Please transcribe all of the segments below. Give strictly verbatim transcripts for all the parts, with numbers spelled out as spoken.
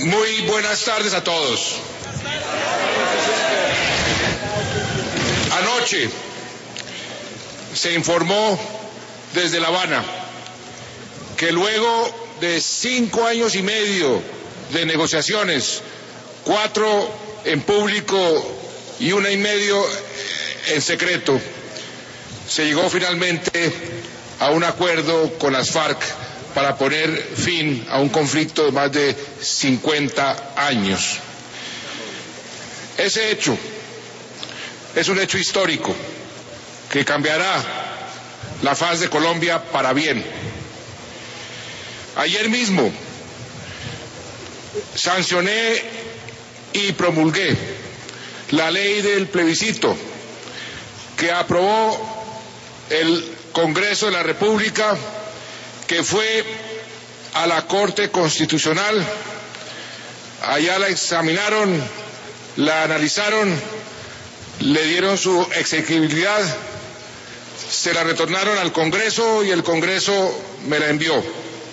Muy buenas tardes a todos. Anoche se informó desde La Habana que luego de cinco años y medio de negociaciones, cuatro en público y una y medio en secreto, se llegó finalmente a un acuerdo con las FARC para poner fin a un conflicto de más de cincuenta años. Ese hecho es un hecho histórico que cambiará la faz de Colombia para bien. Ayer mismo sancioné y promulgué la ley del plebiscito que aprobó el Congreso de la República, que fue a la Corte Constitucional. Allá la examinaron, la analizaron, le dieron su exequibilidad, se la retornaron al Congreso y el Congreso me la envió.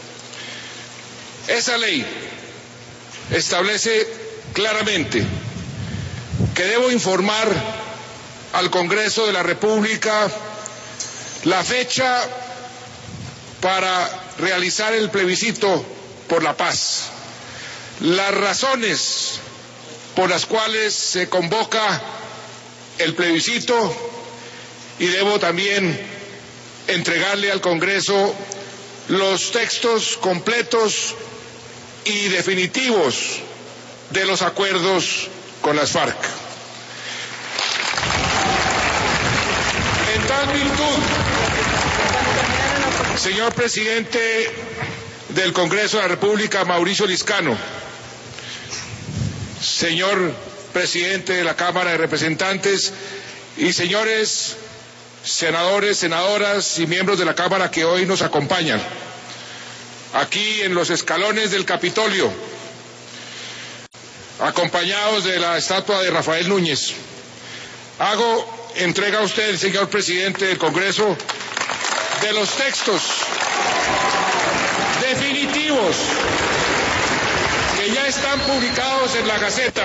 Esa ley establece claramente que debo informar al Congreso de la República la fecha para realizar el plebiscito por la paz, las razones por las cuales se convoca el plebiscito, y debo también entregarle al Congreso los textos completos y definitivos de los acuerdos con las FARC. En tal virtud, señor presidente del Congreso de la República, Mauricio Liscano, señor presidente de la Cámara de Representantes y señores senadores, senadoras y miembros de la Cámara que hoy nos acompañan aquí en los escalones del Capitolio, acompañados de la estatua de Rafael Núñez, hago entrega a usted, señor presidente del Congreso, de los textos definitivos que ya están publicados en la Gaceta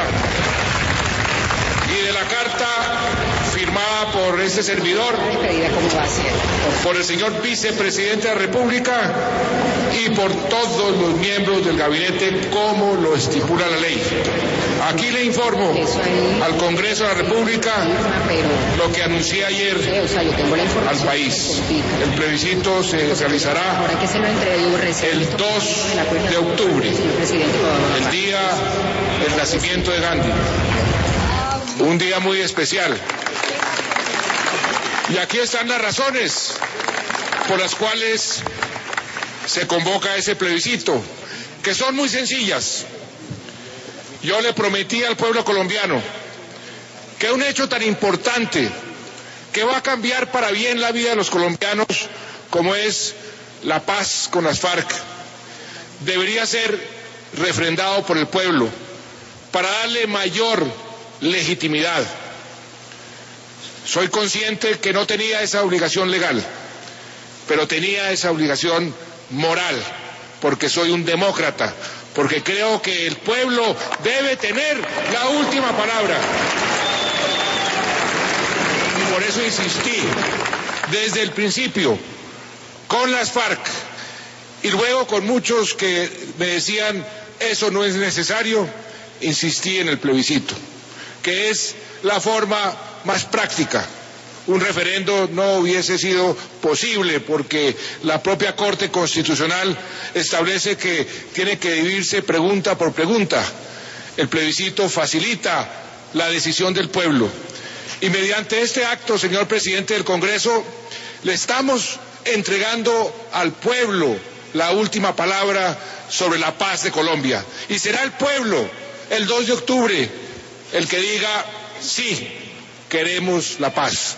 y de la carta firmada por este servidor, por el señor vicepresidente de la República y por todos los miembros del gabinete, como lo estipula la ley. Aquí le informo al Congreso de la República lo que anuncié ayer al país. El plebiscito se realizará el dos de octubre, el día del nacimiento de Gandhi. Un día muy especial. Y aquí están las razones por las cuales se convoca ese plebiscito, que son muy sencillas. Yo le prometí al pueblo colombiano que un hecho tan importante, que va a cambiar para bien la vida de los colombianos, como es la paz con las FARC, debería ser refrendado por el pueblo para darle mayor legitimidad. Soy consciente que no tenía esa obligación legal, pero tenía esa obligación moral, porque soy un demócrata, porque creo que el pueblo debe tener la última palabra. Y por eso insistí desde el principio con las FARC y luego con muchos que me decían eso no es necesario, insistí en el plebiscito, que es la forma más práctica. Un referendo no hubiese sido posible porque la propia Corte Constitucional establece que tiene que dividirse pregunta por pregunta. El plebiscito facilita la decisión del pueblo. Y mediante este acto, señor presidente del Congreso, le estamos entregando al pueblo la última palabra sobre la paz de Colombia. Y será el pueblo, el dos de octubre, el que diga sí, queremos la paz.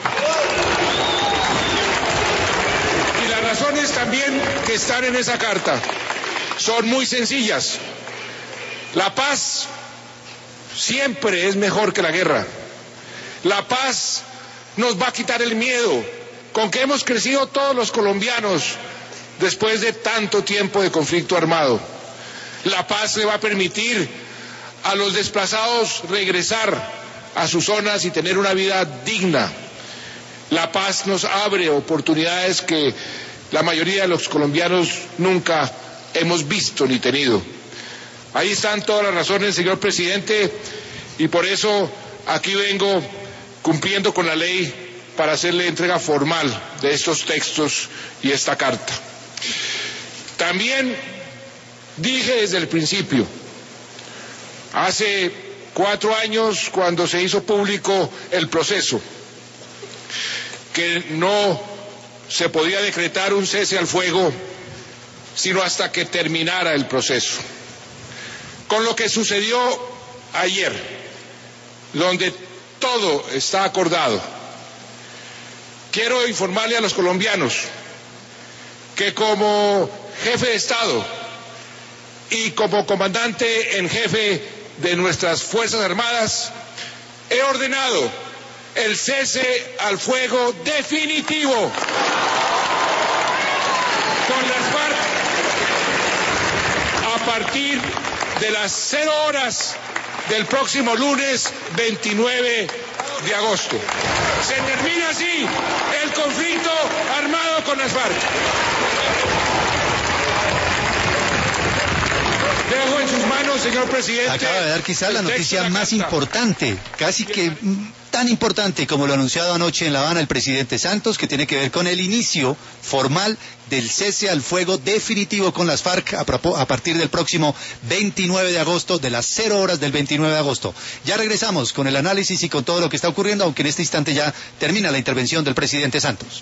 Y las razones también que están en esa carta son muy sencillas. La paz siempre es mejor que la guerra. La paz nos va a quitar el miedo con que hemos crecido todos los colombianos después de tanto tiempo de conflicto armado. La paz le va a permitir a los desplazados regresar a sus zonas y tener una vida digna. La paz nos abre oportunidades que la mayoría de los colombianos nunca hemos visto ni tenido. Ahí están todas las razones, señor presidente, y por eso aquí vengo cumpliendo con la ley para hacerle entrega formal de estos textos y esta carta. También dije desde el principio, hace cuatro años cuando se hizo público el proceso, que no se podía decretar un cese al fuego sino hasta que terminara el proceso. Con lo que sucedió ayer, donde todo está acordado, quiero informarle a los colombianos que como jefe de Estado y como comandante en jefe de nuestras Fuerzas Armadas, he ordenado el cese al fuego definitivo con las FARC a partir de las cero horas del próximo lunes veintinueve de agosto. Se termina así el conflicto armado con las FARC. Dejo en sus manos, señor presidente. Acaba de dar quizás la noticia más importante, casi que tan importante como lo anunciado anoche en La Habana el presidente Santos, que tiene que ver con el inicio formal del cese al fuego definitivo con las FARC a partir del próximo veintinueve de agosto, de las cero horas del veintinueve de agosto. Ya regresamos con el análisis y con todo lo que está ocurriendo, aunque en este instante ya termina la intervención del presidente Santos.